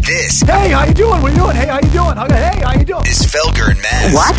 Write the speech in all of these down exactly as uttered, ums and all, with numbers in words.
This. Hey, how you doing? What are you doing? Hey, how you doing? Hey, how you doing? Is Felger and Maz. What?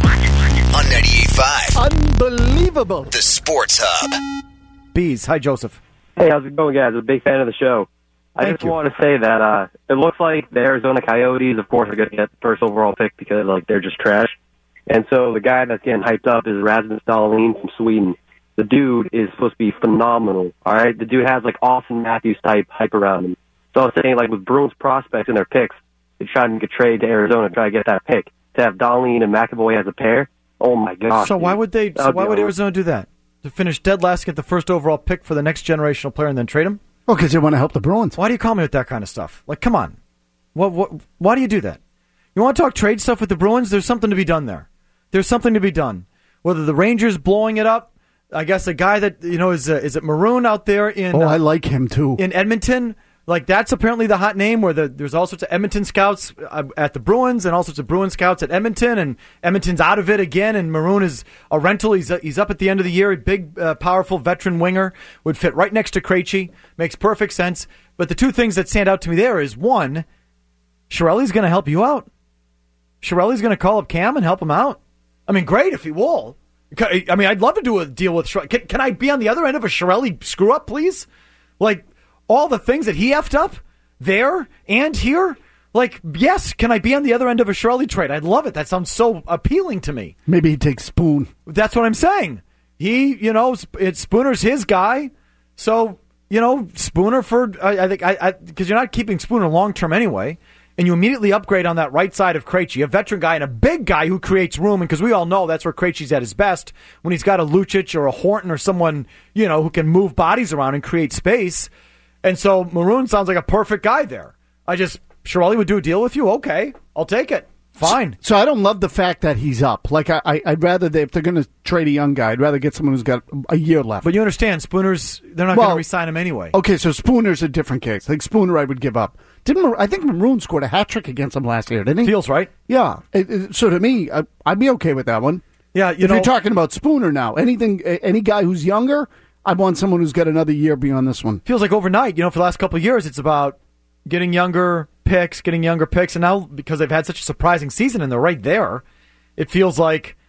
On ninety-eight point five. Unbelievable. The Sports Hub. Bees. Hi, Joseph. Hey, how's it going, guys? I'm a big fan of the show. I Thank just you. want to say that uh, it looks like the Arizona Coyotes, of course, are going to get the first overall pick because like they're just trash. And so the guy that's getting hyped up is Rasmus Dahlin from Sweden. The dude is supposed to be phenomenal, all right? The dude has, like, Austin Matthews-type hype around him. So I was saying, like, with Bruins prospects in their picks, they try to make a trade to Arizona to try to get that pick. To have Dahlin and McAvoy as a pair, oh, my gosh. So why would they? So That'd why be would awesome. Arizona do that? To finish dead last, get the first overall pick for the next generational player, and then trade him? Well, because they want to help the Bruins. Why do you call me with that kind of stuff? Like, come on. What? What? Why do you do that? You want to talk trade stuff with the Bruins? There's something to be done there. There's something to be done. Whether the Rangers blowing it up. I guess a guy that, you know, is uh, is it Maroon out there in Oh, uh, I like him, too. in Edmonton? Like, that's apparently the hot name where the, there's all sorts of Edmonton scouts uh, at the Bruins and all sorts of Bruins scouts at Edmonton, and Edmonton's out of it again, and Maroon is a rental. He's uh, he's up at the end of the year. A big, uh, powerful veteran winger. Would fit right next to Krejci. Makes perfect sense. But the two things that stand out to me there is, one, Chiarelli's going to help you out. Chiarelli's going to call up Cam and help him out. I mean, great if he will. I mean, I'd love to do a deal with Chiarelli. Can, can I be on the other end of a Chiarelli screw-up, please? Like, all the things that he effed up there and here? Like, yes, can I be on the other end of a Chiarelli trade? I'd love it. That sounds so appealing to me. Maybe he takes Spoon. That's what I'm saying. He, you know, it's Spooner's his guy. So, you know, Spooner for, I, I think, I because you're not keeping Spooner long-term anyway. And you immediately upgrade on that right side of Krejci, a veteran guy and a big guy who creates room. And because we all know that's where Krejci's at his best, when he's got a Lucic or a Horton or someone, you know, who can move bodies around and create space. And so Maroon sounds like a perfect guy there. I just, Chiarelli would do a deal with you? Okay, I'll take it. Fine. So, so I don't love the fact that he's up. Like, I, I, I'd rather, they, if they're going to trade a young guy, I'd rather get someone who's got a year left. But you understand, Spooner's, they're not Well, going to re-sign him anyway. Okay, so Spooner's a different case. Like, Spooner I would give up. Didn't Mar- I think Maroon scored a hat trick against him last year, didn't he? Feels right. Yeah. It, it, so to me, I, I'd be okay with that one. Yeah, you if know, you're talking about Spooner now, anything, any guy who's younger, I want someone who's got another year beyond this one. Feels like overnight. You know, for the last couple of years, it's about getting younger picks, getting younger picks, and now because they've had such a surprising season and they're right there, it feels like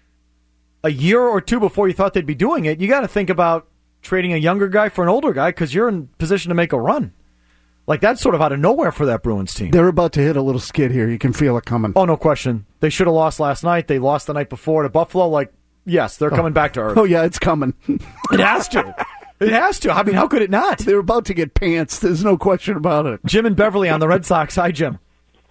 a year or two before you thought they'd be doing it, you got to think about trading a younger guy for an older guy because you're in position to make a run. Like, that's sort of out of nowhere for that Bruins team. They're about to hit a little skid here. You can feel it coming. Oh, no question. They should have lost last night. They lost the night before to Buffalo. Like, yes, they're coming oh. back to earth. Oh, yeah, it's coming. It has to. It has to. I mean, how could it not? They're about to get pants. There's no question about it. Jim and Beverly on the Red Sox. Hi, Jim.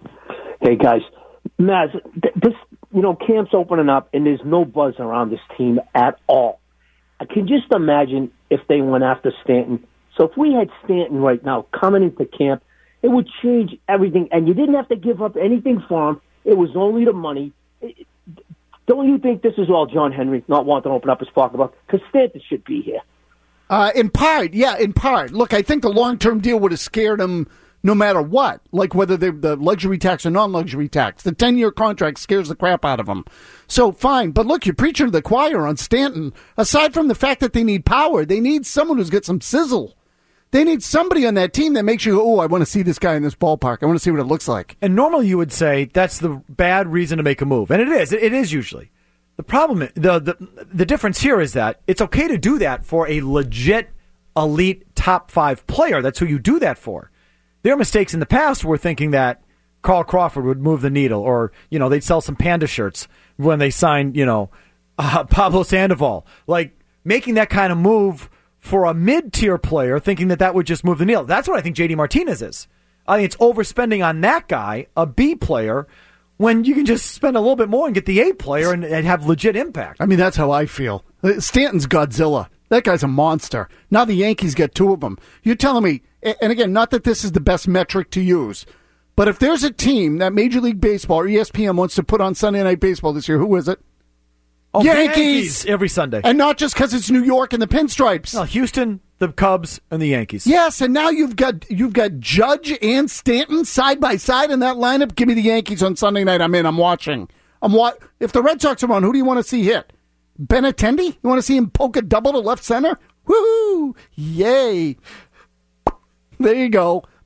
Hey, guys. Maz, th- this, you know, camp's opening up, and there's no buzz around this team at all. I can just imagine if they went after Stanton. So if we had Stanton right now coming into camp, it would change everything, and you didn't have to give up anything for him. It was only the money. It, don't you think this is all John Henry not wanting to open up his pocketbook? Because Stanton should be here. Uh, in part, yeah, in part. Look, I think the long-term deal would have scared him no matter what, like whether they're the luxury tax or non-luxury tax. The ten-year contract scares the crap out of them. So, fine. But look, you're preaching to the choir on Stanton. Aside from the fact that they need power, they need someone who's got some sizzle. They need somebody on that team that makes you, oh, I want to see this guy in this ballpark. I want to see what it looks like. And normally you would say that's the bad reason to make a move. And it is. It is usually. The problem, the, the the difference here is that it's okay to do that for a legit, elite, top five player. That's who you do that for. Their mistakes in the past were thinking that Carl Crawford would move the needle, or, you know, they'd sell some Panda shirts when they signed, you know, uh, Pablo Sandoval. Like, making that kind of move for a mid-tier player, thinking that that would just move the needle. That's what I think J D Martinez is. I think it's overspending on that guy, a B player, when you can just spend a little bit more and get the A player and, and have legit impact. I mean, that's how I feel. Stanton's Godzilla. That guy's a monster. Now the Yankees get two of them. You're telling me, and again, not that this is the best metric to use, but if there's a team that Major League Baseball or E S P N wants to put on Sunday Night Baseball this year, who is it? Oh, Yankees! Yankees every Sunday. And not just because it's New York and the Pinstripes. No, Houston, the Cubs, and the Yankees. Yes, and now you've got you've got Judge and Stanton side by side in that lineup. Give me the Yankees on Sunday night. I'm in. I'm watching. I'm wa- If the Red Sox are on, who do you want to see hit? Benintendi? You want to see him poke a double to left center? Woohoo! Yay! There you go.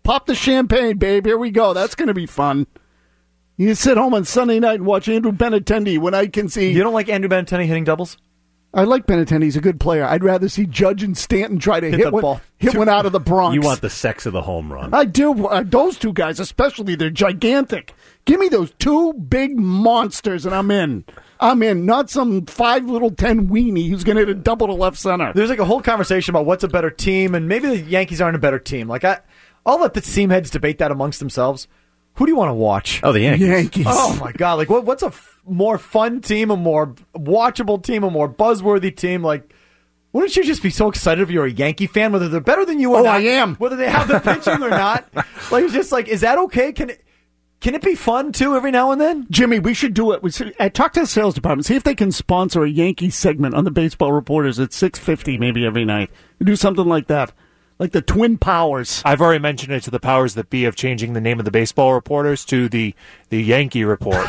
Pop the champagne, babe. Here we go. That's going to be fun. You can sit home on Sunday night and watch Andrew Benintendi when I can see... You don't like Andrew Benintendi hitting doubles? I like Benintendi. He's a good player. I'd rather see Judge and Stanton try to hit, hit, hit, one, ball. hit one out of the Bronx. You want the sex of the home run. I do. Uh, those two guys, especially, they're gigantic. Give me those two big monsters, and I'm in. I'm in. Not some five little ten weenie who's going to hit a double to left center. There's like a whole conversation about what's a better team, and maybe the Yankees aren't a better team. Like I, I'll let the team heads debate that amongst themselves. Who do you want to watch? Oh, the Yankees. Yankees. Oh, my God. Like, what, what's a f- more fun team, a more watchable team, a more buzzworthy team? Like, wouldn't you just be so excited if you're a Yankee fan, whether they're better than you or oh, not? I am. Whether they have the pitching or not? Like, it's just like, is that okay? Can it, can it be fun, too, every now and then? Jimmy, we should do it. We should, uh, talk to the sales department. See if they can sponsor a Yankee segment on the Baseball Reporters at six fifty maybe every night. Do something like that. Like the Twin Powers. I've already mentioned it to the powers that be of changing the name of the Baseball Reporters to the, the Yankee Report.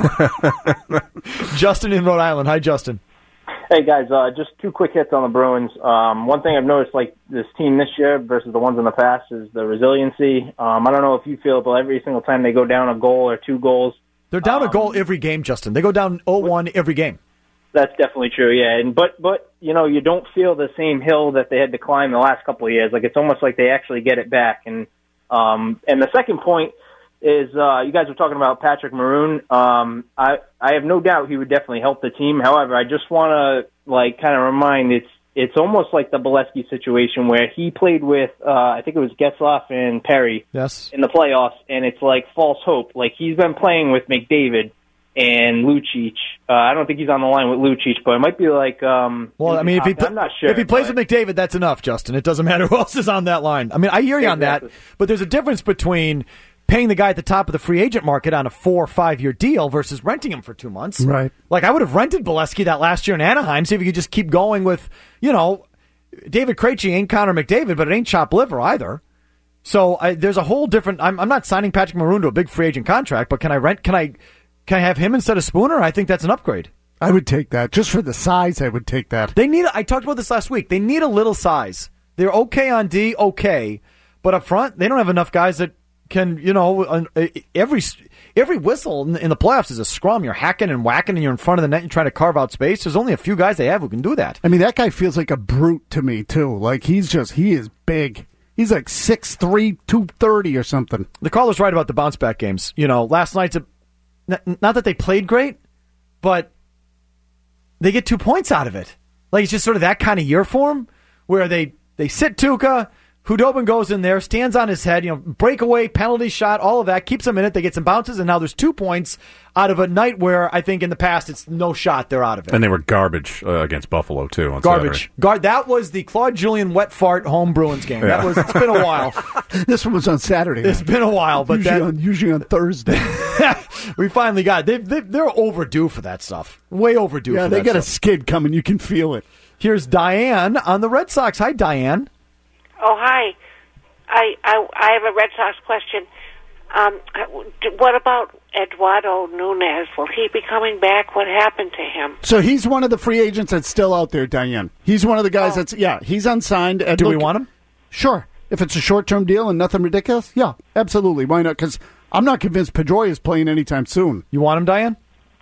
Justin in Rhode Island. Hi, Justin. Hey, guys, uh, just two quick hits on the Bruins. Um, one thing I've noticed, like this team this year versus the ones in the past, is the resiliency. Um, I don't know if you feel it, but every single time they go down a goal or two goals. They're down um, a goal every game, Justin. They go down oh one every game. That's definitely true, yeah. And but but you know, you don't feel the same hill that they had to climb the last couple of years. Like it's almost like they actually get it back. And um and the second point is uh you guys were talking about Patrick Maroon. Um I I have no doubt he would definitely help the team. However, I just want to like kind of remind it's it's almost like the Bolesky situation where he played with uh I think it was Getzlaf and Perry yes. in the playoffs, and it's like false hope. Like he's been playing with McDavid and Lucic. Uh, I don't think he's on the line with Lucic, but it might be like. Um, well, I mean, if he I'm not sure if he plays but... with McDavid, that's enough, Justin. It doesn't matter who else is on that line. I mean, I hear you exactly. on that, but there's a difference between paying the guy at the top of the free agent market on a four or five year deal versus renting him for two months. Right. Like I would have rented Bolesky that last year in Anaheim. See if he could just keep going with, you know, David Krejci ain't Connor McDavid, but it ain't chopped liver either. So I, there's a whole different. I'm, I'm not signing Patrick Maroon to a big free agent contract, but can I rent? Can I? Can I have him instead of Spooner? I think that's an upgrade. I would take that. Just for the size, I would take that. They need. I talked about this last week. They need a little size. They're okay on D, okay, but up front, they don't have enough guys that can, you know, every every whistle in the playoffs is a scrum. You're hacking and whacking, and you're in front of the net and trying to carve out space. There's only a few guys they have who can do that. I mean, that guy feels like a brute to me, too. Like, he's just, he is big. He's like six three, two thirty or something. The caller's right about the bounce-back games. You know, last night's a not that they played great, but they get two points out of it. Like, it's just sort of that kind of year for them, where they, they sit Tuukka, Hudobin goes in there, stands on his head, you know, breakaway, penalty shot, all of that, keeps them in it. They get some bounces, and now there's two points out of a night where I think in the past it's no shot, they're out of it. And they were garbage uh, against Buffalo, too, on Garbage. Gar- that was the Claude Julien wet fart home Bruins game. Yeah. That was, it's been a while. This one was on Saturday. It's been a while, but usually, that, on, usually on Thursday. we finally got it. They, they, they're overdue for that stuff. Way overdue yeah, for they that got stuff. a skid coming. You can feel it. Here's Diane on the Red Sox. Hi, Diane. Oh, hi. I, I, I have a Red Sox question. Um, what about Eduardo Nunez? Will he be coming back? What happened to him? So he's one of the free agents that's still out there, Diane. He's one of the guys oh. that's, yeah, he's unsigned. And Do look, we want him? Sure. If it's a short-term deal and nothing ridiculous, yeah, absolutely. Why not? Because I'm not convinced Pedroia is playing anytime soon. You want him, Diane?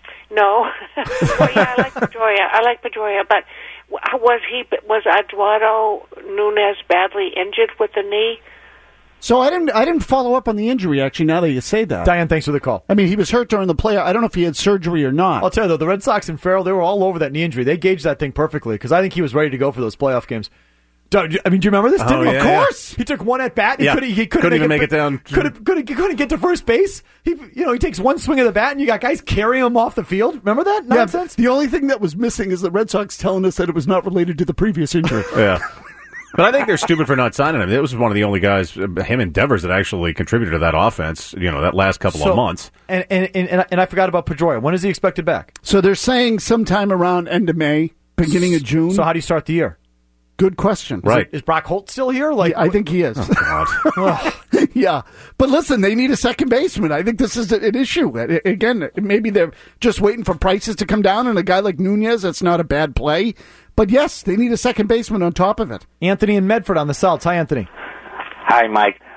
No. Well, yeah, I like Pedroia. I like Pedroia, but was he was Eduardo Nunez badly injured with the knee? So I didn't I didn't follow up on the injury, actually, now that you say that. Diane, thanks for the call. I mean, he was hurt during the play. I don't know if he had surgery or not. I'll tell you, though, the Red Sox and Farrell, they were all over that knee injury. They gauged that thing perfectly because I think he was ready to go for those playoff games. I mean, do you remember this? Oh, Didn't he? yeah, of course. Yeah. He took one at bat. He yeah. couldn't, he couldn't, couldn't even make it, make it down. Couldn't, couldn't, couldn't get to first base. He, you know, he takes one swing of the bat, and you got guys carrying him off the field. Remember that nonsense? Yeah, the only thing that was missing is the Red Sox telling us that it was not related to the previous injury. Yeah. But I think they're stupid for not signing him. It was one of the only guys, him and Devers, that actually contributed to that offense, you know, that last couple so, of months. And, and, and, and I forgot about Pedroia. When is he expected back? So they're saying sometime around end of May, beginning of June. So how do you start the year? Good question. Right. Is, is Brock Holt still here? Like, yeah, I think he is. Oh, God. Yeah. But listen, they need a second baseman. I think this is an issue. Again, maybe they're just waiting for prices to come down, and a guy like Nunez, that's not a bad play. But yes, they need a second baseman on top of it. Anthony and Medford on the South. Hi, Anthony. Hi, Mike.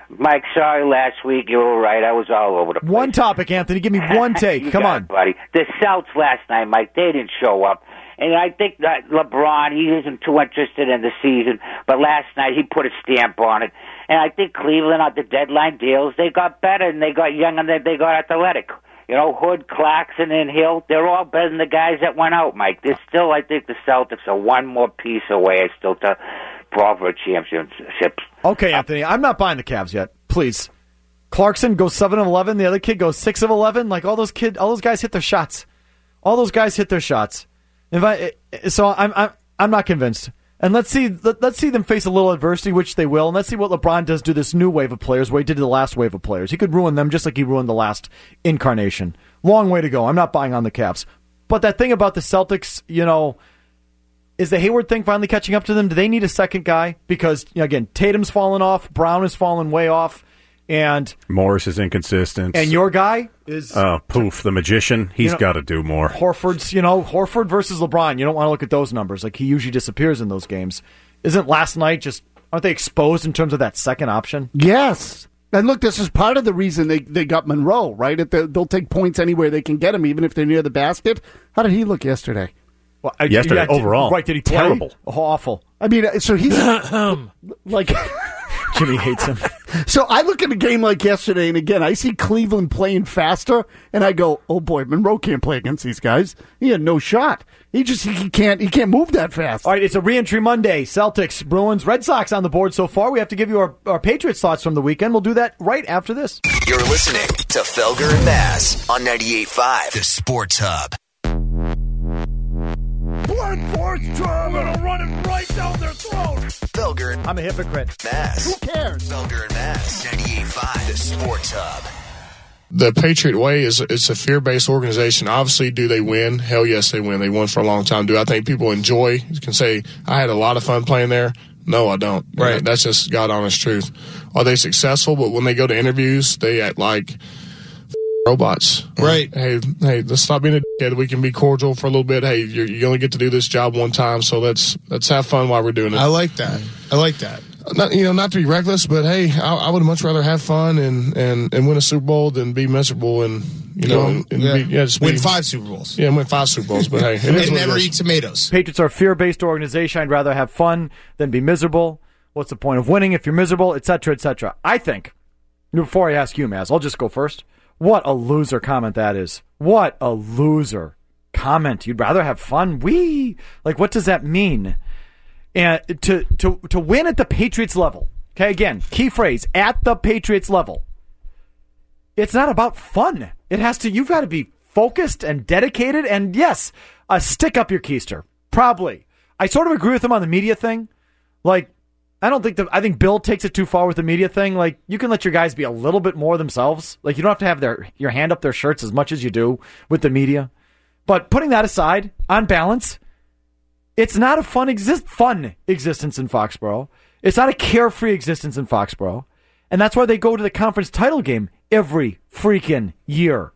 Mike, sorry last week. You were right. I was all over the place. One topic, Anthony. Give me one take. You Come got on. it, buddy. The Celts last night, Mike, they didn't show up. And I think that LeBron, he isn't too interested in the season, but last night he put a stamp on it. And I think Cleveland, at the deadline deals, they got better and they got young and they, they got athletic. You know, Hood, Clarkson, and Hill, they're all better than the guys that went out, Mike. There's still, I think, the Celtics are one more piece away still to brawl for a championship. Okay, Anthony, I'm not buying the Cavs yet. Please. Clarkson goes seven of eleven. The other kid goes six of eleven. Like, all those kid, all those guys hit their shots. All those guys hit their shots. If I, so I'm, I'm, I'm not convinced. And let's see, let, let's see them face a little adversity, which they will. And let's see what LeBron does to this new wave of players, what he did to the last wave of players. He could ruin them just like he ruined the last incarnation. Long way to go. I'm not buying on the Cavs. But that thing about the Celtics, you know, is the Hayward thing finally catching up to them? Do they need a second guy? Because, you know, again, Tatum's fallen off, Brown has fallen way off, and Morris is inconsistent. And your guy is uh, Poof, the magician. He's you know, got to do more. Horford's, you know, Horford versus LeBron. You don't want to look at those numbers. Like, he usually disappears in those games. Isn't last night just, aren't they exposed in terms of that second option? Yes. And look, this is part of the reason they, they got Monroe, right? If they'll take points anywhere they can get him, even if they're near the basket. How did he look yesterday? Well, yesterday, yeah, overall. Right, did he play? Terrible. Oh, awful. I mean, so he's like... Jimmy hates him. So I look at a game like yesterday, and again, I see Cleveland playing faster, and I go, "Oh boy, Monroe can't play against these guys. He had no shot. He just he can't he can't move that fast." All right, it's a re-entry Monday. Celtics, Bruins, Red Sox on the board so far. We have to give you our, our Patriots thoughts from the weekend. We'll do that right after this. You're listening to Felger and Mass on ninety-eight point five, the Sports Hub. Blood force trauma, I'm gonna run it right down their throat. Felger. I'm a hypocrite. Mass. Who cares? Felger and Mass. ninety-eight point five, the Sports Hub. The Patriot Way is it's a fear-based organization. Obviously, do they win? Hell yes, they win. They won for a long time. Do I think people enjoy? You can say, I had a lot of fun playing there. No, I don't. Right. That's just God honest truth. Are they successful? But when they go to interviews, they act like robots. Right. Hey, hey, let's stop being a dickhead. We can be cordial for a little bit. Hey, you're, you only get to do this job one time, so let's let's have fun while we're doing it. I like that. I like that. Not, you know, not to be reckless, but hey, I, I would much rather have fun and, and, and win a Super Bowl than be miserable and you know, and, and yeah. Be, yeah, just win be, five Super Bowls. Yeah, win five Super Bowls. But hey, it is and what never it is. eat tomatoes. Patriots are a fear-based organization. I'd rather have fun than be miserable. What's the point of winning if you're miserable, et cetera, et cetera? I think, before I ask you, Maz, I'll just go first. What a loser comment that is. What a loser comment. You'd rather have fun? Wee! Like, what does that mean? And to to to win at the Patriots level, okay, again, key phrase, at the Patriots level, it's not about fun. It has to, you've got to be focused and dedicated, and yes, uh, stick up your keister. Probably. I sort of agree with him on the media thing. Like, I don't think the, I think Bill takes it too far with the media thing. Like, you can let your guys be a little bit more themselves. Like, you don't have to have their your hand up their shirts as much as you do with the media. But putting that aside, on balance, it's not a fun exist fun existence in Foxborough. It's not a carefree existence in Foxborough. And that's why they go to the conference title game every freaking year.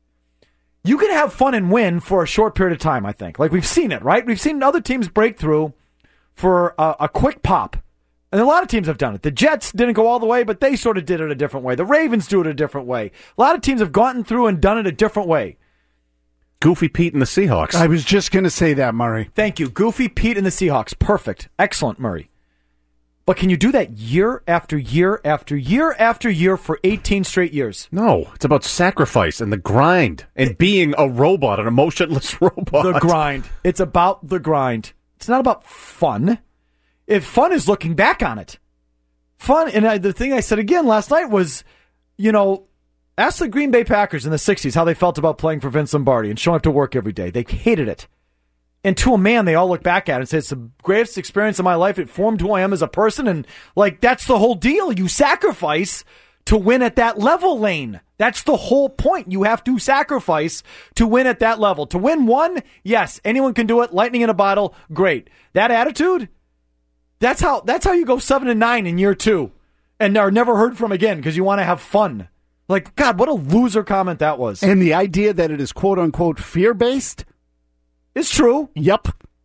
You can have fun and win for a short period of time, I think. Like, we've seen it, right? We've seen other teams break through for a, a quick pop. And a lot of teams have done it. The Jets didn't go all the way, but they sort of did it a different way. The Ravens do it a different way. A lot of teams have gotten through and done it a different way. Goofy Pete and the Seahawks. I was just going to say that, Murray. Thank you. Goofy Pete and the Seahawks. Perfect. Excellent, Murray. But can you do that year after year after year after year for eighteen straight years? No. It's about sacrifice and the grind and being a robot, an emotionless robot. The grind. It's about the grind. It's not about fun. If fun is looking back on it. Fun, and I, the thing I said again last night was, you know, ask the Green Bay Packers in the sixties how they felt about playing for Vince Lombardi and showing up to work every day. They hated it. And to a man, they all look back at it and say, it's the greatest experience of my life. It formed who I am as a person. And, like, that's the whole deal. You sacrifice to win at that level, Lane. That's the whole point. You have to sacrifice to win at that level. To win one, yes, anyone can do it. Lightning in a bottle, great. That attitude, that's how that's how you go seven and nine in year two and are never heard from again because you want to have fun. Like, God, what a loser comment that was. And the idea that it is quote-unquote fear-based? It's true. Yep.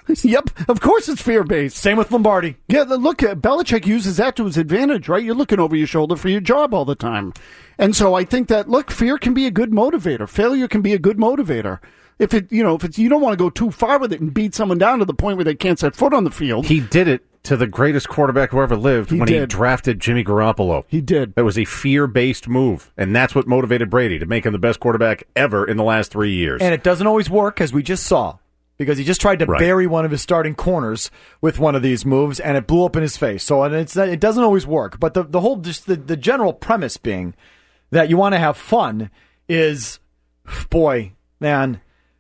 Yep, of course it's fear-based. Same with Lombardi. Yeah, look, uh, Belichick uses that to his advantage, right? You're looking over your shoulder for your job all the time. And so I think that, look, fear can be a good motivator. Failure can be a good motivator. If it, you know, if it's, you don't want to go too far with it and beat someone down to the point where they can't set foot on the field. He did it to the greatest quarterback who ever lived He when did. he drafted Jimmy Garoppolo. He did. It was a fear-based move, and that's what motivated Brady to make him the best quarterback ever in the last three years. And it doesn't always work, as we just saw, because he just tried to Right. bury one of his starting corners with one of these moves, and it blew up in his face. So and it's it doesn't always work. But the, the whole, just the, the general premise being that you want to have fun is, boy, man,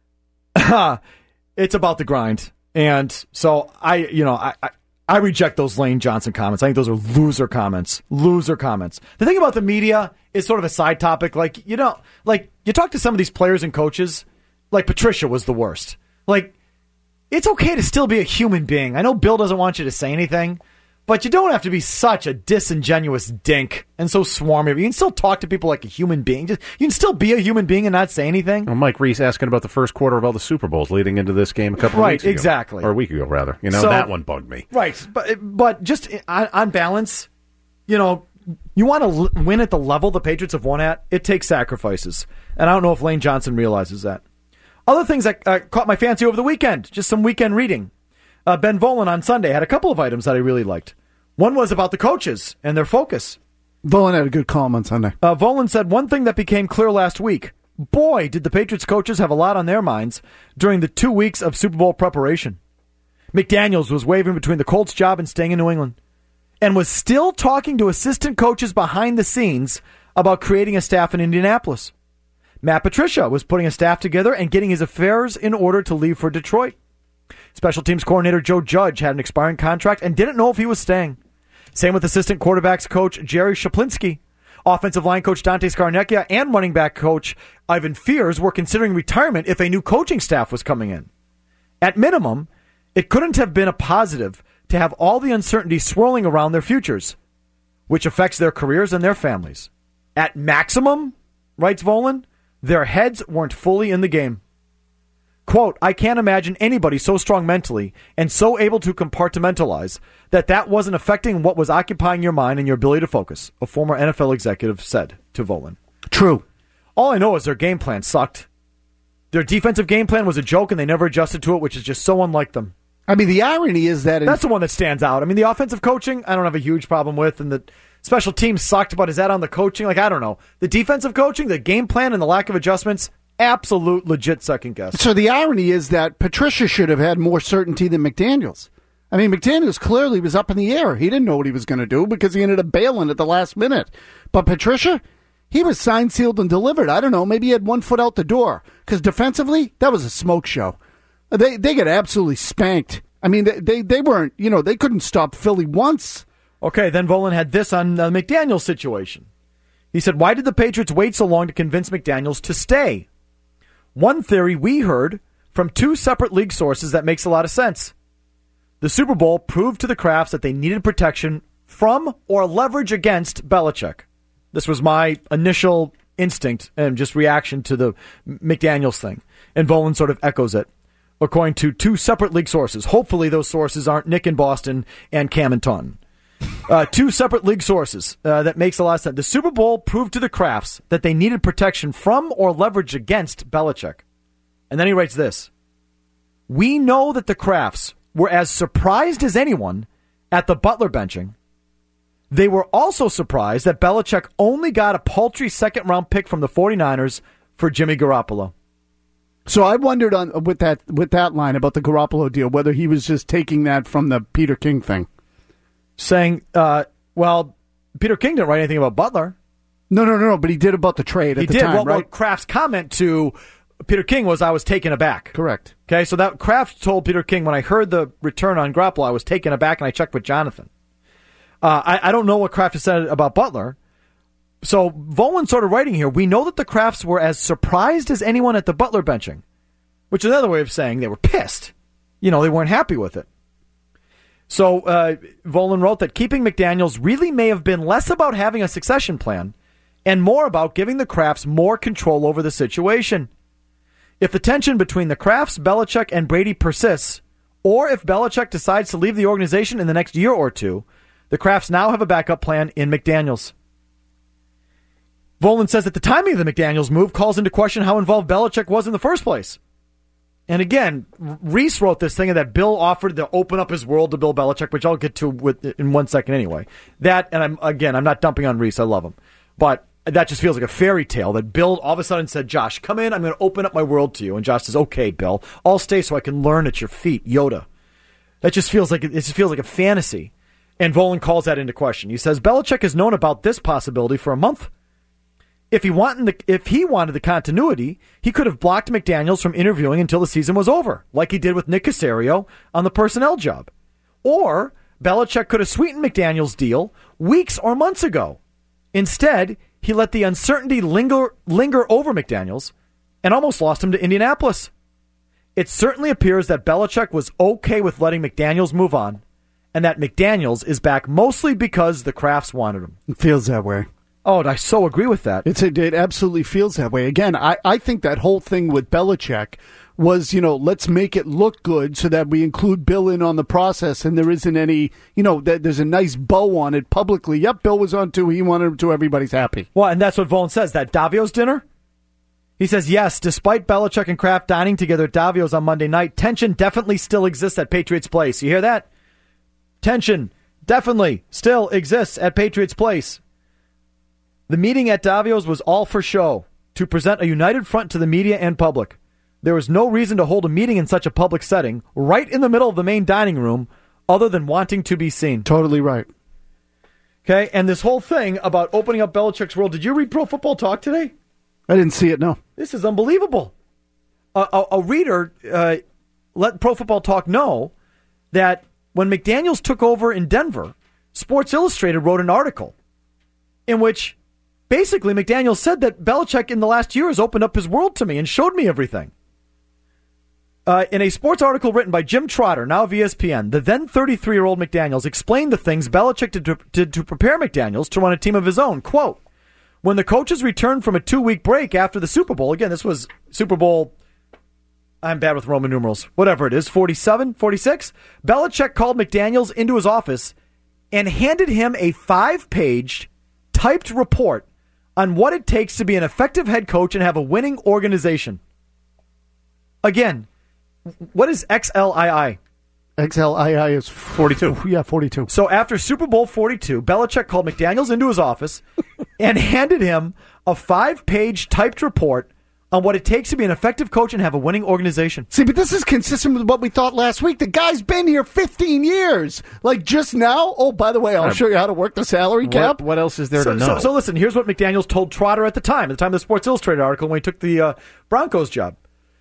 it's about the grind. And so I, you know, I, I, I reject those Lane Johnson comments. I think those are loser comments. Loser comments. The thing about the media is sort of a side topic. Like, you know, like you talk to some of these players and coaches, like Patricia was the worst. Like, it's okay to still be a human being. I know Bill doesn't want you to say anything, but you don't have to be such a disingenuous dink and so swarmy. You can still talk to people like a human being. Just, you can still be a human being and not say anything. Well, Mike Reese asking about the first quarter of all the Super Bowls leading into this game a couple Right, of weeks ago. exactly. Or a week ago, rather. You know, So- that one bugged me. Right, but but just on, on balance, you know, you want to l- win at the level the Patriots have won at, it takes sacrifices. And I don't know if Lane Johnson realizes that. Other things that uh, caught my fancy over the weekend, just some weekend reading. Uh, Ben Volen on Sunday had a couple of items that I really liked. One was about the coaches and their focus. Volen had a good column on Sunday. Uh, Volen said one thing that became clear last week. Boy, did the Patriots coaches have a lot on their minds during the two weeks of Super Bowl preparation. McDaniels was wavering between the Colts job and staying in New England, and was still talking to assistant coaches behind the scenes about creating a staff in Indianapolis. Matt Patricia was putting a staff together and getting his affairs in order to leave for Detroit. Special teams coordinator Joe Judge had an expiring contract and didn't know if he was staying. Same with assistant quarterbacks coach Jerry Shaplinski. Offensive line coach Dante Scarnecchia and running back coach Ivan Fears were considering retirement if a new coaching staff was coming in. At minimum, it couldn't have been a positive to have all the uncertainty swirling around their futures, which affects their careers and their families. At maximum, writes Volen, their heads weren't fully in the game. Quote, I can't imagine anybody so strong mentally and so able to compartmentalize that that wasn't affecting what was occupying your mind and your ability to focus, a former N F L executive said to Volen. True. All I know is their game plan sucked. Their defensive game plan was a joke and they never adjusted to it, which is just so unlike them. I mean, the irony is that... That's the one that stands out. I mean, the offensive coaching, I don't have a huge problem with, and the special teams sucked, but is that on the coaching? Like, I don't know. The defensive coaching, the game plan, and the lack of adjustments, absolute legit second guess. So the irony is that Patricia should have had more certainty than McDaniels. I mean, McDaniels clearly was up in the air. He didn't know what he was going to do because he ended up bailing at the last minute. But Patricia, he was signed, sealed, and delivered. I don't know. Maybe he had one foot out the door. Because defensively, that was a smoke show. They they got absolutely spanked. I mean, they, they, they weren't, you know, they couldn't stop Philly once. Okay, then Volen had this on the McDaniels situation. He said, why did the Patriots wait so long to convince McDaniels to stay? One theory we heard from two separate league sources that makes a lot of sense. The Super Bowl proved to the Krafts that they needed protection from or leverage against Belichick. This was my initial instinct and just reaction to the McDaniels thing. And Volen sort of echoes it, according to two separate league sources. Hopefully those sources aren't Nick in Boston and Cam in Taunton. Uh, two separate league sources uh, that makes a lot of sense. The Super Bowl proved to the Krafts that they needed protection from or leverage against Belichick. And then he writes this. We know that the Krafts were as surprised as anyone at the Butler benching. They were also surprised that Belichick only got a paltry second-round pick from the 49ers for Jimmy Garoppolo. So I wondered on with that with that line about the Garoppolo deal, whether he was just taking that from the Peter King thing. Saying, uh, well, Peter King didn't write anything about Butler. No, no, no, no, but he did about the trade at he the did. time, Well, right? well, Kraft's comment to Peter King was, I was taken aback. Correct. Okay, so that Kraft told Peter King, when I heard the return on Garoppolo, I was taken aback, and I checked with Jonathan. Uh, I, I don't know what Kraft has said about Butler. So Volen's sort of writing here, we know that the Krafts were as surprised as anyone at the Butler benching, which is another way of saying they were pissed. You know, they weren't happy with it. So uh, Volen wrote that keeping McDaniels really may have been less about having a succession plan and more about giving the Krafts more control over the situation. If the tension between the Krafts, Belichick, and Brady persists, or if Belichick decides to leave the organization in the next year or two, the Krafts now have a backup plan in McDaniels. Volan says that the timing of the McDaniels move calls into question how involved Belichick was in the first place. And again, Reese wrote this thing that Bill offered to open up his world to Bill Belichick, which I'll get to with, in one second anyway. That, and I'm again, I'm not dumping on Reese. I love him. But that just feels like a fairy tale that Bill all of a sudden said, Josh, come in. I'm going to open up my world to you. And Josh says, okay, Bill, I'll stay so I can learn at your feet, Yoda. That just feels like, it just feels like a fantasy. And Volan calls that into question. He says, Belichick has known about this possibility for a month. If he wanted the, if he wanted the continuity, he could have blocked McDaniels from interviewing until the season was over, like he did with Nick Caserio on the personnel job. Or Belichick could have sweetened McDaniels' deal weeks or months ago. Instead, he let the uncertainty linger linger over McDaniels and almost lost him to Indianapolis. It certainly appears that Belichick was okay with letting McDaniels move on, and that McDaniels is back mostly because the Krafts wanted him. It feels that way. Oh, and I so agree with that. It's a, it absolutely feels that way. Again, I, I think that whole thing with Belichick was, you know, let's make it look good so that we include Bill in on the process and there isn't any, you know, that there's a nice bow on it publicly. Yep, Bill was on too. He wanted him to. Everybody's happy. Well, and that's what Volan says, that Davio's dinner. He says, yes, despite Belichick and Kraft dining together at Davio's on Monday night, tension definitely still exists at Patriots Place. You hear that? Tension definitely still exists at Patriots Place. The meeting at Davio's was all for show, to present a united front to the media and public. There was no reason to hold a meeting in such a public setting, right in the middle of the main dining room, other than wanting to be seen. Totally right. Okay, and this whole thing about opening up Belichick's world, did you read Pro Football Talk today? I didn't see it, no. This is unbelievable. A, a, a reader uh, let Pro Football Talk know that when McDaniels took over in Denver, Sports Illustrated wrote an article in which basically McDaniels said that Belichick in the last year has opened up his world to me and showed me everything. Uh, in a sports article written by Jim Trotter, now of E S P N, the then thirty-three-year-old McDaniels explained the things Belichick did to, did to prepare McDaniels to run a team of his own. Quote, when the coaches returned from a two-week break after the Super Bowl, again, this was Super Bowl, I'm bad with Roman numerals, whatever it is, forty-seven, forty-six, Belichick called McDaniels into his office and handed him a five-page typed report on what it takes to be an effective head coach and have a winning organization. Again, what is X L I I? X L I I is forty-two. Yeah, forty-two. So after Super Bowl forty-two, Belichick called McDaniels into his office and handed him a five-page typed report on what it takes to be an effective coach and have a winning organization. See, but this is consistent with what we thought last week. The guy's been here fifteen years. Like, just now? Oh, by the way, I'll show you how to work the salary cap. What, what else is there so, to know? So, so listen, here's what McDaniels told Trotter at the time, at the time of the Sports Illustrated article when he took the uh, Broncos job.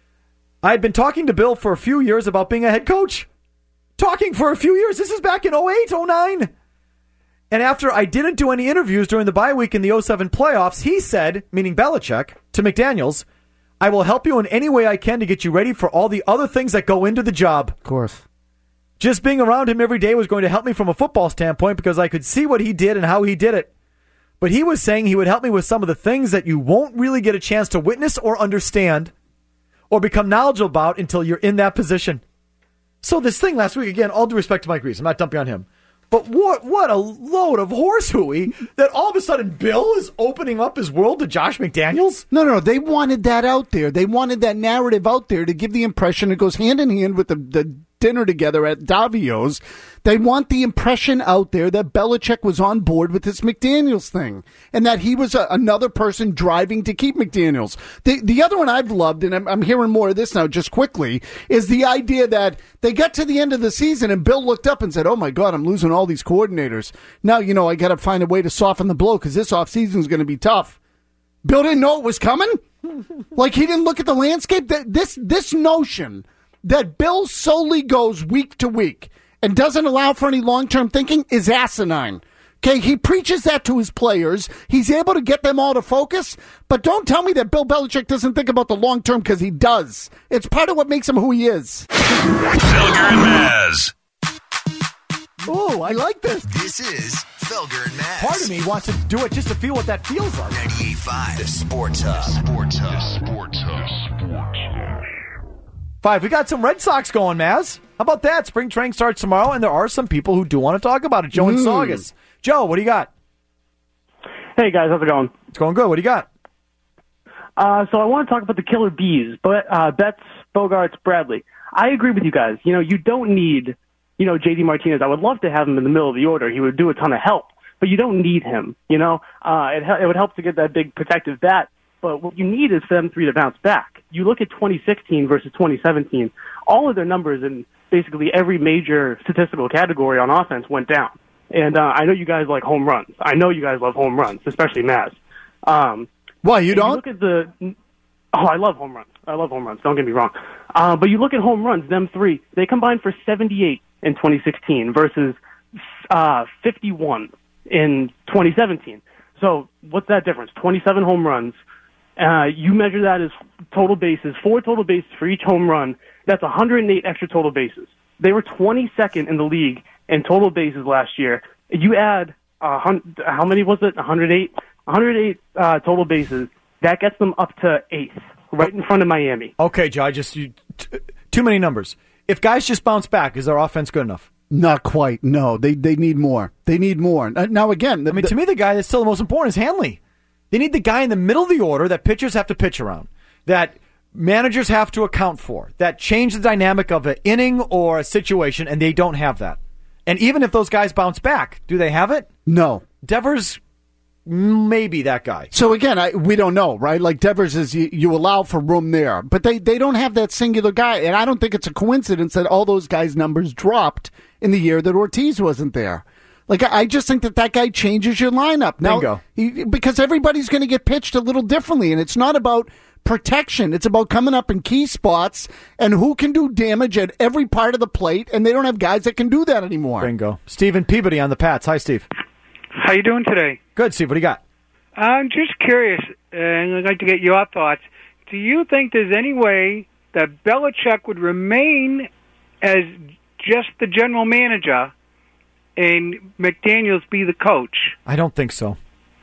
I had been talking to Bill for a few years about being a head coach. Talking for a few years. This is back in oh eight, oh nine. And after I didn't do any interviews during the bye week in the oh seven playoffs, he said, meaning Belichick, to McDaniels, I will help you in any way I can to get you ready for all the other things that go into the job. Of course. Just being around him every day was going to help me from a football standpoint because I could see what he did and how he did it. But he was saying he would help me with some of the things that you won't really get a chance to witness or understand or become knowledgeable about until you're in that position. So this thing last week, again, all due respect to Mike Reese, I'm not dumping on him. But what what a load of horse hooey that all of a sudden Bill is opening up his world to Josh McDaniels? No, no, they wanted that out there. They wanted that narrative out there to give the impression it goes hand in hand with the, the dinner together at Davio's. They want the impression out there that Belichick was on board with this McDaniels thing and that he was a, another person driving to keep McDaniels. The the other one I've loved, and I'm, I'm hearing more of this now just quickly, is the idea that they got to the end of the season and Bill looked up and said, oh my God, I'm losing all these coordinators. Now, you know, I got to find a way to soften the blow because this offseason is going to be tough. Bill didn't know it was coming? Like he didn't look at the landscape? This, this notion that Bill solely goes week to week and doesn't allow for any long-term thinking is asinine. Okay, he preaches that to his players. He's able to get them all to focus, but don't tell me that Bill Belichick doesn't think about the long-term because he does. It's part of what makes him who he is. Felger and Maz. Oh, I like this. This is Felger and Maz. Part of me wants to do it just to feel what that feels like. ninety-eight point five, the Sports Hub. Sports Hub. Sports Hub. Sports Hub. Five, we got some Red Sox going, Maz. How about that? Spring training starts tomorrow, and there are some people who do want to talk about it. Joe and Mm. Saugus. Joe, what do you got? Hey, guys. How's it going? It's going good. What do you got? Uh, so I want to talk about the killer bees, but uh, Betts, Bogarts, Bradley. I agree with you guys. You know, you don't need, you know, J D Martinez. I would love to have him in the middle of the order. He would do a ton of help, but you don't need him. You know, uh, it, it would help to get that big protective bat, but what you need is for them three to bounce back. You look at twenty sixteen versus twenty seventeen, all of their numbers in basically every major statistical category on offense went down. And uh, I know you guys like home runs. I know you guys love home runs, especially Maz. Um, Why, you don't? You look at the... Oh, I love home runs. I love home runs. Don't get me wrong. Uh, but you look at home runs, them three, they combined for seventy-eight in twenty sixteen versus uh, fifty-one in twenty seventeen. So what's that difference? twenty-seven home runs. Uh, you measure that as total bases, four total bases for each home run. That's one hundred eight extra total bases. They were twenty-second in the league in total bases last year. You add, uh, hun- how many was it? one hundred eight? one hundred eight uh, total bases. That gets them up to eighth, right in front of Miami. Okay, Joe, I just you, t- too many numbers. If guys just bounce back, is their offense good enough? Not quite. No, they they need more. They need more. Uh, Now again, the, I mean, to me, the guy that's still the most important is Hanley. They need the guy in the middle of the order that pitchers have to pitch around, that managers have to account for, that change the dynamic of an inning or a situation, and they don't have that. And even if those guys bounce back, do they have it? No. Devers, maybe that guy. So again, I, we don't know, right? Like Devers is, you, you allow for room there, but they, they don't have that singular guy, and I don't think it's a coincidence that all those guys' numbers dropped in the year that Ortiz wasn't there. Like I, I just think that that guy changes your lineup now, Bingo. he, because everybody's going to get pitched a little differently, and it's not about protection. It's about coming up in key spots and who can do damage at every part of the plate, and they don't have guys that can do that anymore. Bingo. Stephen Peabody on the Pats. Hi, Steve. How you doing today? Good, Steve. What do you got? I'm just curious, and I'd like to get your thoughts. Do you think there's any way that Belichick would remain as just the general manager and McDaniels be the coach? I don't think so.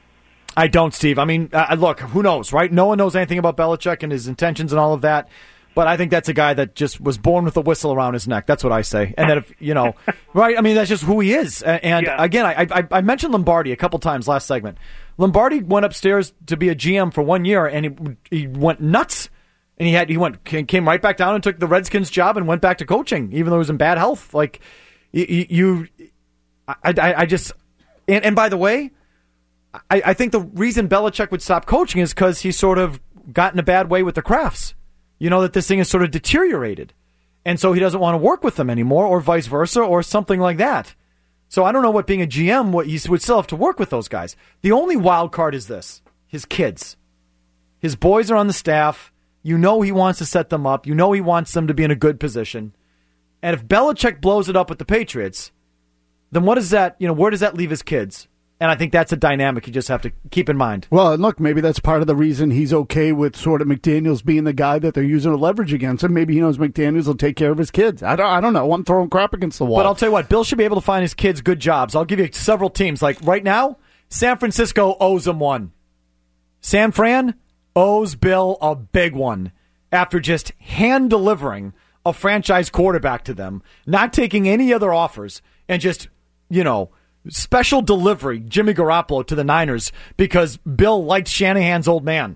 I don't, Steve. I mean, uh, look, who knows, right? No one knows anything about Belichick and his intentions and all of that. But I think that's a guy that just was born with a whistle around his neck. That's what I say. And that if, you know, right? I mean, that's just who he is. And Yeah. again, I, I I mentioned Lombardi a couple times last segment. Lombardi went upstairs to be a G M for one year, and he he went nuts. And he had he went came right back down and took the Redskins job and went back to coaching, even though he was in bad health. Like you, you I, I, I just and, and by the way, I, I think the reason Belichick would stop coaching is because he sort of got in a bad way with the Crafts. You know, that this thing is sort of deteriorated. And so he doesn't want to work with them anymore, or vice versa, or something like that. So I don't know what being a G M, what you would still have to work with those guys. The only wild card is this: his kids. His boys are on the staff. You know he wants to set them up. You know he wants them to be in a good position. And if Belichick blows it up with the Patriots, then what does that, you know, where does that leave his kids? And I think that's a dynamic you just have to keep in mind. Well, and look, maybe that's part of the reason he's okay with sort of McDaniels being the guy that they're using to leverage against him. Maybe he knows McDaniels will take care of his kids. I don't, I don't know. I'm throwing crap against the wall. But I'll tell you what, Bill should be able to find his kids good jobs. I'll give you several teams. Like right now, San Francisco owes him one. San Fran owes Bill a big one after just hand-delivering a franchise quarterback to them, not taking any other offers, and just, you know, special delivery Jimmy Garoppolo to the Niners because Bill liked Shanahan's old man.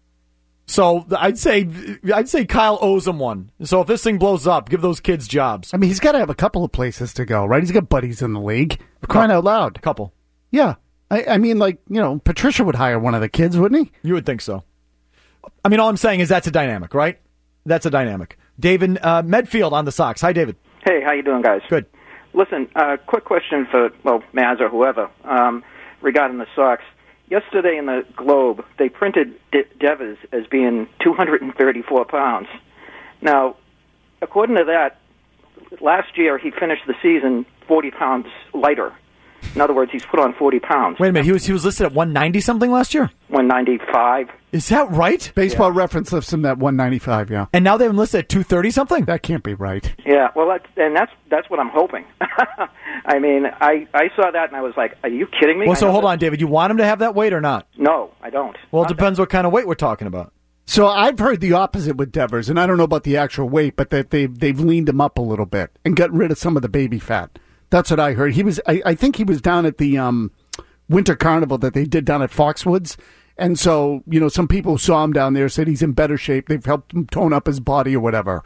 So I'd say I'd say Kyle owes him one. So if this thing blows up, give those kids jobs. I mean, he's got to have a couple of places to go, right? He's got buddies in the league. For crying out loud. A couple. Yeah. I, I mean, like, you know, Patricia would hire one of the kids, wouldn't he? You would think so. I mean, all I'm saying is that's a dynamic, right? That's a dynamic. David uh, Medfield on the Sox. Hi, David. Hey, how you doing, guys? Good. Listen, uh, quick question for, well, Maz or whoever, um, regarding the Sox. Yesterday in the Globe, they printed De- Devers as being two hundred thirty-four pounds. Now, according to that, last year he finished the season forty pounds lighter. In other words, he's put on forty pounds. Wait a minute, he was he was listed at one ninety something last year? one ninety-five. Is that right? Baseball yeah. Reference lifts him at one ninety-five, yeah. And now they've listed at two thirty something? That can't be right. Yeah, well, that's, and that's that's what I'm hoping. I mean, I, I saw that and I was like, are you kidding me? Well, so hold that. on, David. You want him to have that weight or not? No, I don't. Well, it not depends that. what kind of weight we're talking about. So I've heard the opposite with Devers, and I don't know about the actual weight, but that they've they've leaned him up a little bit and gotten rid of some of the baby fat. That's what I heard. He was, I, I think he was down at the um, Winter Carnival that they did down at Foxwoods, and so you know some people who saw him down there said he's in better shape. They've helped him tone up his body or whatever.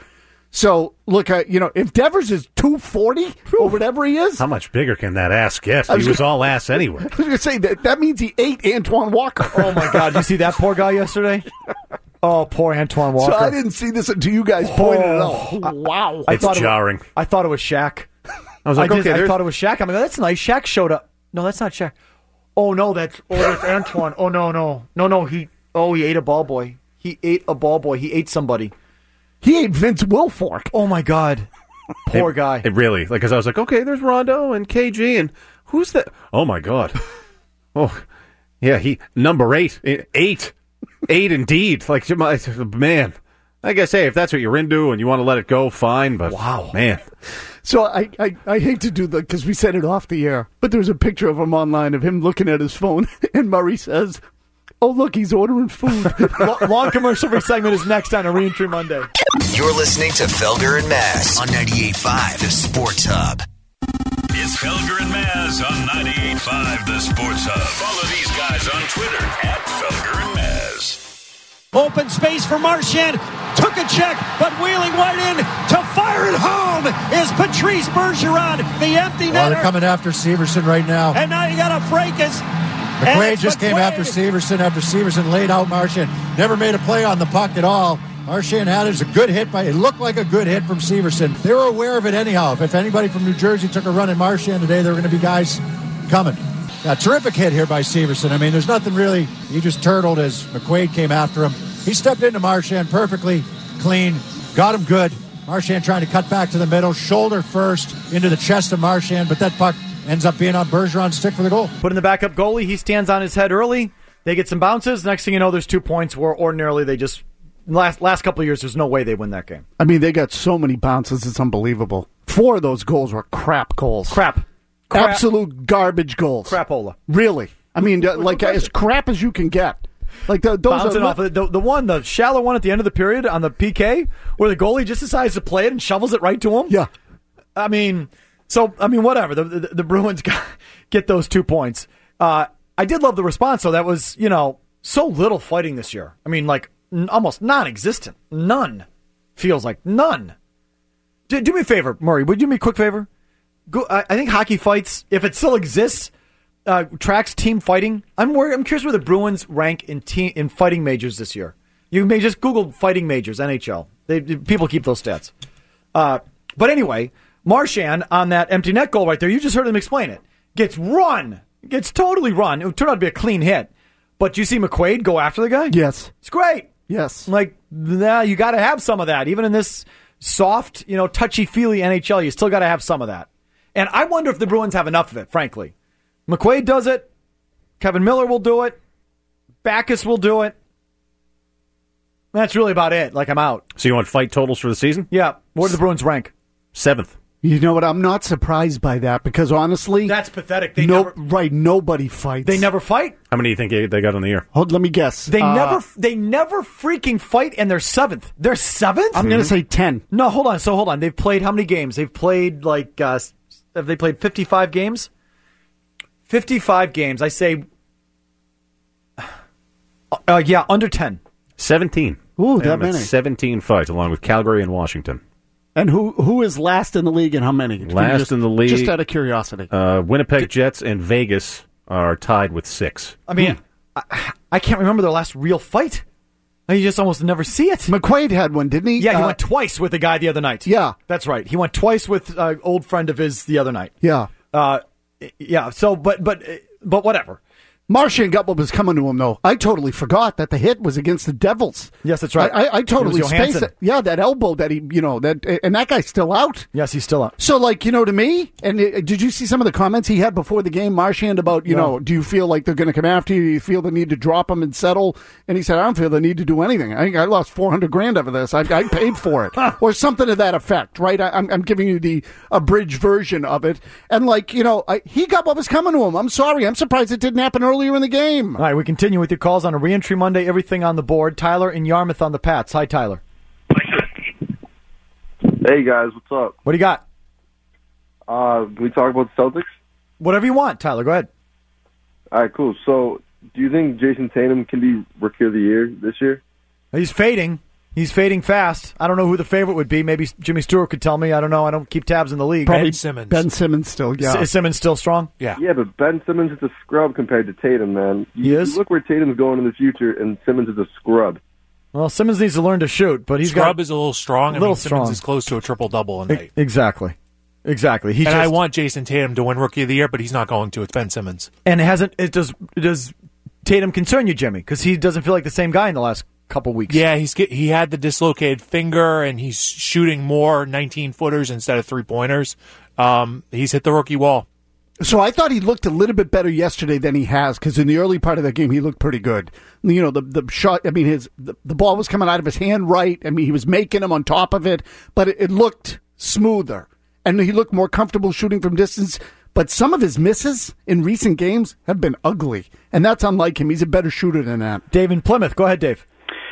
So look, uh, you know, if Devers is two forty or whatever he is, how much bigger can that ass get? He was was gonna, all ass anyway. I was going to say that that means he ate Antoine Walker. Oh my God! You see that poor guy yesterday? Oh, poor Antoine Walker. So I didn't see this until you guys pointed it out. Wow. I It's thought jarring. It was, I thought it was Shaq. I was like, I, okay, did, I there's- thought it was Shaq. I'm like, that's nice. Shaq showed up. No, that's not Shaq. Oh no, that's oh that's Antoine. Oh no, no, no, no. He oh he ate a ball boy. He ate a ball boy. He ate somebody. He ate Vince Wilfork. Oh my God. Poor it, guy. It really, like, because I was like, okay, there's Rondo and K G, and who's that? Oh my God. Oh, yeah, he number eight, eight, eight indeed. Like, man, I guess, hey, if that's what you're into and you want to let it go, fine. But wow, man. So I, I, I hate to do that because we said it off the air, but there's a picture of him online of him looking at his phone, and Murray says, "Oh look, he's ordering food." Long commercial-free segment is next on a Reentry Monday. You're listening to Felger and Mazz on ninety-eight point five, The Sports Hub. It's Felger and Mazz on ninety-eight point five, The Sports Hub. Follow these guys on Twitter at Felger and Mazz. Open space for Marchand. Took a check, but wheeling right in to fire it home is Patrice Bergeron, the empty Well, netter. they're coming after Severson right now. And now you got a Freitas. McQuaid just came after Severson after Severson laid out Marchand. Never made a play on the puck at all. Marchand had it as a good hit by it looked like a good hit from Severson. They were aware of it anyhow. If, if anybody from New Jersey took a run at Marchand today, there were going to be guys coming. A terrific hit here by Severson. I mean, there's nothing really. He just turtled as McQuaid came after him. He stepped into Marchand perfectly clean, got him good. Marchand trying to cut back to the middle, shoulder first into the chest of Marchand, but that puck ends up being on Bergeron's stick for the goal. Put in the backup goalie. He stands on his head early. They get some bounces. Next thing you know, there's two points where ordinarily they just last last couple of years, there's no way they win that game. I mean, they got so many bounces, it's unbelievable. Four of those goals were crap goals. Crap. crap. Absolute garbage goals. Crapola. Really. I mean, uh, like as crap as you can get. Like the, those Bouncing are, off of the, the one, the shallow one at the end of the period on the P K, where the goalie just decides to play it and shovels it right to him. Yeah. I mean, so, I mean, whatever. The, the, the Bruins got, get those two points. Uh, I did love the response, though. That was, you know, so little fighting this year. I mean, like, n- almost non-existent. None. Feels like none. Do, do me a favor, Murray. Would you do me a quick favor? Go, I, I think Hockey Fights, if it still exists, uh, tracks team fighting. I'm worried. I'm curious where the Bruins rank in team in fighting majors this year. You may just Google fighting majors, N H L. They, people keep those stats. Uh, but anyway, Marchand on that empty net goal right there, you just heard him explain it, gets run. Gets totally run. It turned out to be a clean hit. But you see McQuaid go after the guy? Yes. It's great. Yes. Like, nah, you got to have some of that. Even in this soft, you know, touchy-feely N H L, you still got to have some of that. And I wonder if the Bruins have enough of it, frankly. McQuaid does it. Kevin Miller will do it. Backus will do it. That's really about it. Like, I'm out. So you want fight totals for the season? Yeah. Where do the Bruins rank? Seventh. You know what? I'm not surprised by that because honestly, that's pathetic. They no, never, right? Nobody fights. They never fight. How many do you think they got on the year? Hold, let me guess. They uh, never, they never freaking fight, and they're seventh. They're seventh. I'm going to say ten. No, hold on. So hold on. They've played how many games? They've played like uh, have they played fifty-five games? fifty-five games. I say, uh, yeah, under ten. Seventeen. Ooh, that yeah, many. Seventeen fights, along with Calgary and Washington. And who who is last in the league and how many? Last just, in the league. Just out of curiosity. Uh, Winnipeg Jets and Vegas are tied with six. I mean, I, I can't remember their last real fight. You just almost never see it. McQuaid had one, didn't he? Yeah, he uh, went twice with the guy the other night. Yeah. That's right. He went twice with an uh, old friend of his the other night. Yeah. Uh, yeah, so, but, but, but whatever. Marchand got what was coming to him, though. I totally forgot that the hit was against the Devils. Yes, that's right. I, I, I totally it was spaced Johansson. it. Yeah, that elbow that he, you know, that, and that guy's still out. Yes, he's still out. So, like, you know, to me, and uh, did you see some of the comments he had before the game, Marchand, about, you No. know, do you feel like they're going to come after you? Do you feel the need to drop him and settle? And he said, I don't feel the need to do anything. I, I lost four hundred grand over this. I, I paid for it. Or something to that effect, right? I, I'm, I'm giving you the abridged version of it. And, like, you know, I, he got what was coming to him. I'm sorry. I'm surprised it didn't happen earlier in the game. All right, we continue with your calls on a Reentry Monday. Everything on the board. Tyler in Yarmouth on the Pats. Hi, Tyler. Hey, guys. What's up? What do you got? Uh, can we talk about the Celtics? Whatever you want, Tyler. Go ahead. All right, cool. So, do you think Jason Tatum can be Rookie of the Year this year? He's fading. He's fading fast. I don't know who the favorite would be. Maybe Jimmy Stewart could tell me. I don't know. I don't keep tabs in the league. Probably Ben Simmons. Ben Simmons still, yeah. S- is Simmons still strong? Yeah. Yeah, but Ben Simmons is a scrub compared to Tatum, man. You, He is? you look where Tatum's going in the future, and Simmons is a scrub. Well, Simmons needs to learn to shoot, but he's Scrub got is a little strong. A little I mean, Simmons strong. is close to a triple-double a night. Exactly. Exactly. He and just, I want Jason Tatum to win Rookie of the Year, but he's not going to. It's Ben Simmons. And it hasn't. It does. Does Tatum concern you, Jimmy? Because he doesn't feel like the same guy in the last couple weeks. Yeah, he's get, he had the dislocated finger, and he's shooting more nineteen-footers instead of three-pointers. Um, he's hit the rookie wall. So I thought he looked a little bit better yesterday than he has, because in the early part of that game he looked pretty good. You know, the the shot. I mean, his the, the ball was coming out of his hand right. I mean, he was making them on top of it, but it, it looked smoother, and he looked more comfortable shooting from distance. But some of his misses in recent games have been ugly, and that's unlike him. He's a better shooter than that. Dave in Plymouth. Go ahead, Dave.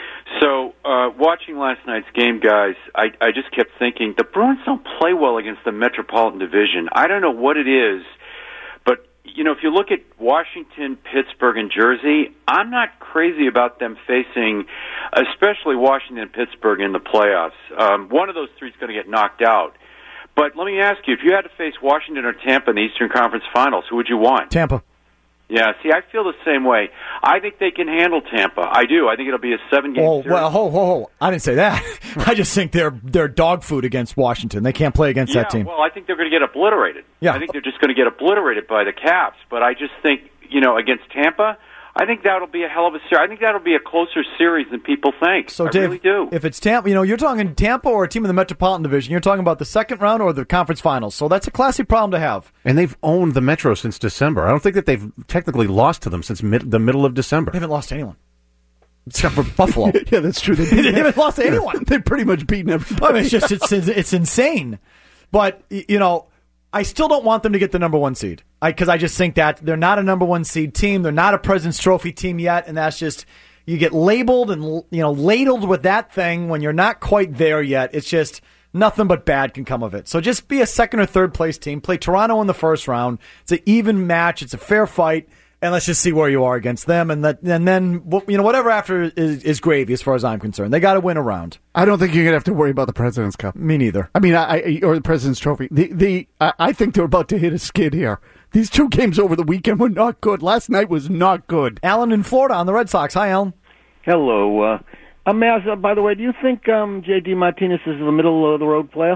So, uh, watching last night's game, guys, I, I just kept thinking, the Bruins don't play well against the Metropolitan Division. I don't know what it is, but, you know, if you look at Washington, Pittsburgh, and Jersey, I'm not crazy about them facing, especially Washington and Pittsburgh in the playoffs. Um, one of those three is going to get knocked out. But let me ask you, if you had to face Washington or Tampa in the Eastern Conference Finals, who would you want? Tampa. Yeah, see, I feel the same way. I think they can handle Tampa. I do. I think it'll be a seven-game Oh series. well, ho ho ho! I didn't say that. I just think they're they're dog food against Washington. They can't play against yeah, that team. well, I think they're going to get obliterated. Yeah. I think they're just going to get obliterated by the Caps. But I just think, you know, against Tampa, I think that'll be a hell of a series. I think that'll be a closer series than people think. So, I Dave, really do. if it's Tampa, you know, you're talking Tampa or a team in the Metropolitan Division. You're talking about the second round or the conference finals. So that's a classy problem to have. And they've owned the Metro since December. I don't think that they've technically lost to them since mid, the middle of December. They haven't lost to anyone. Except for Buffalo. Yeah, that's true. They, they haven't lost to anyone. They've pretty much beaten everybody. I mean, it's just it's, it's insane. But, you know, I still don't want them to get the number one seed because I, I just think that they're not a number one seed team. They're not a President's Trophy team yet, and that's just you get labeled and you know ladled with that thing when you're not quite there yet. It's just nothing but bad can come of it. So just be a second or third place team. Play Toronto in the first round. It's an even match. It's a fair fight. And let's just see where you are against them, and that, and then you know whatever after is, is gravy as far as I'm concerned. They got to win a round. I don't think you're gonna have to worry about the President's Cup. Me neither. I mean, I, I or the President's Trophy. The the I, I think they're about to hit a skid here. These two games over the weekend were not good. Last night was not good. Alan in Florida on the Red Sox. Hi, Alan. Hello, uh, uh, Maz. Uh, by the way, do you think um, J D Martinez is a middle of the road player?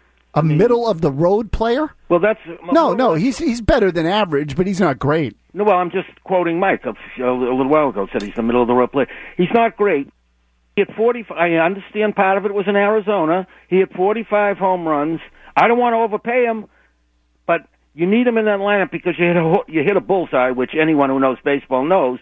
A middle of the road player? Well, that's no, no. He's he's better than average, but he's not great. No, well, I'm just quoting Mike a, a little while ago. Said he's the middle of the road player. He's not great. He hit forty. I understand part of it was in Arizona. He hit forty-five home runs. I don't want to overpay him, but you need him in that lineup because you hit a you hit a bullseye, which anyone who knows baseball knows.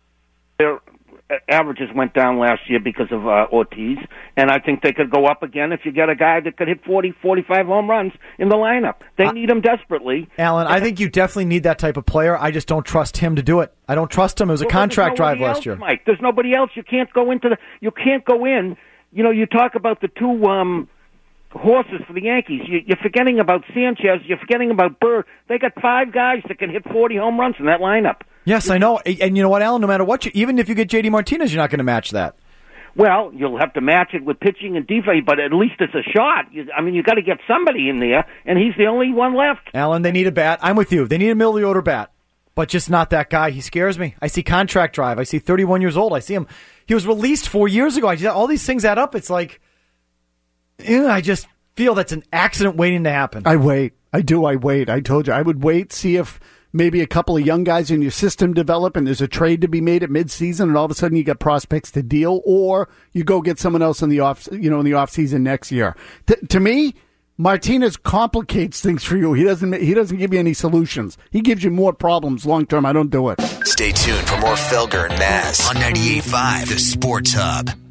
Their averages went down last year because of uh, Ortiz, and I think they could go up again if you get a guy that could hit forty, forty-five home runs in the lineup. They uh, need him desperately. Alan, I think you definitely need that type of player. I just don't trust him to do it. I don't trust him. It was a well, contract drive last else, year. Mike, there's nobody else. You can't go into the. You can't go in. You know, you talk about the two um, horses for the Yankees. You, you're forgetting about Sanchez. You're forgetting about Burr. They got five guys that can hit forty home runs in that lineup. Yes, I know. And you know what, Alan? No matter what, you, even if you get J D Martinez, you're not going to match that. Well, you'll have to match it with pitching and defense, but at least it's a shot. You, I mean, you got to get somebody in there, and he's the only one left. Alan, they need a bat. I'm with you. They need a middle of the order bat, but just not that guy. He scares me. I see contract drive. I see thirty-one years old. I see him. He was released four years ago. I just, all these things add up. It's like, ew, I just feel that's an accident waiting to happen. I wait. I do. I wait. I told you. I would wait, see if maybe a couple of young guys in your system develop and there's a trade to be made at midseason and all of a sudden you got prospects to deal, or you go get someone else in the off, you know, in the off season next year. T- to me, Martinez complicates things for you. He doesn't, he doesn't give you any solutions. He gives you more problems long term. I don't do it. Stay tuned for more Felger and Maz on ninety-eight point five, The Sports Hub.